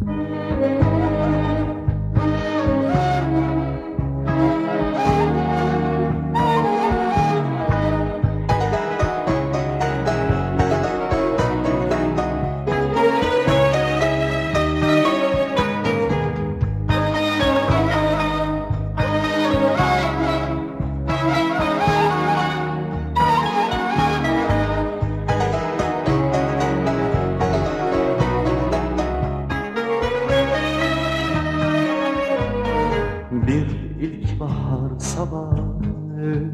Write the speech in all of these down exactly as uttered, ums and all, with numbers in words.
Bir ilkbahar sabahı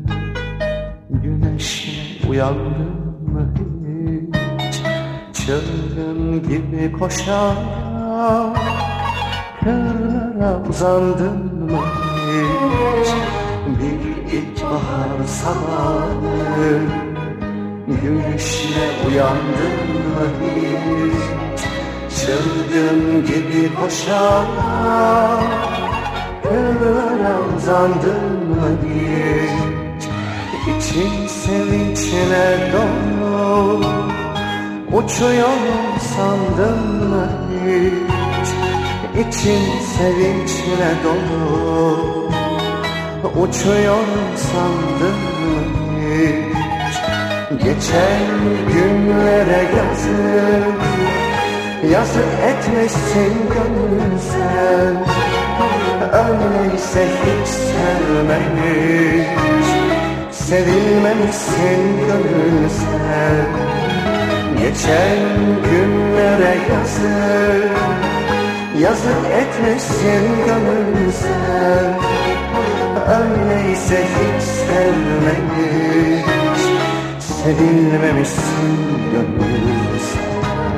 güneşle uyandım mı hiç? Çılgın gibi koşarak kırlara uzandım mı hiç? Bir ilkbahar sabahı güneşle uyandım mı hiç? Çılgın gibi koşarak kırlara uzandım mı hiç? İçin sevinçle dolu uçuyorum sandım mı hiç? İçin sevinçle dolu uçuyorum sandım mı hiç? Geçen günlere yazık, yazık etmişsin gönül sen. Öyleyse hiç sevmemiş, sevilmemişsin gönül sen. Geçen günlere yazık, yazık etmişsin gönül sen. Öyleyse hiç sevmemiş, sevilmemişsin gönül sen.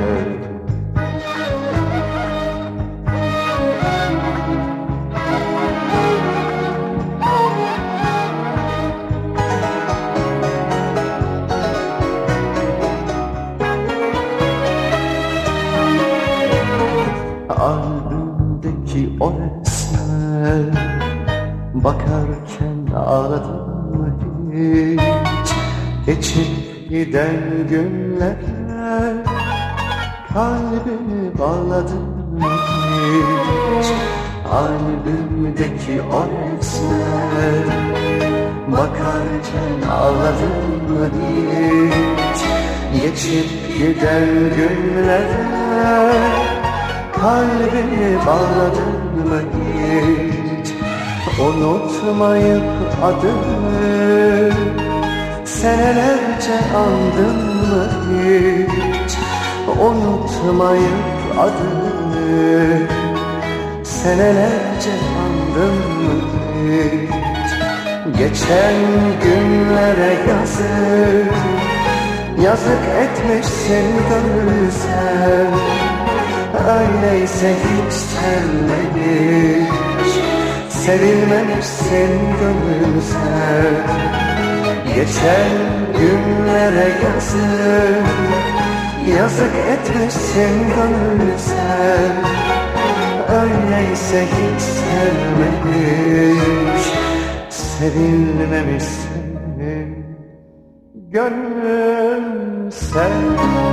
Albümdeki o resme bakarken ağladım mı hiç? Geçip giden günlere kalbimi bağladım mı hiç? Albümdeki o resme bakarken ağladım mı hiç? Geçip giden günlere kalbimi bağladın mı hiç? Unutmayıp adını senelerce andın mı hiç? Unutmayıp adını senelerce andın mı hiç? Geçen günlere yazık, yazık etmişsin gönül sen. Öyleyse hiç sevmemiş, sevilmemişsin gönül sen. Geçen günlere yazık, yazık etmişsin gönül sen. Öyleyse hiç sevmemiş, sevilmemişsin gönül sen.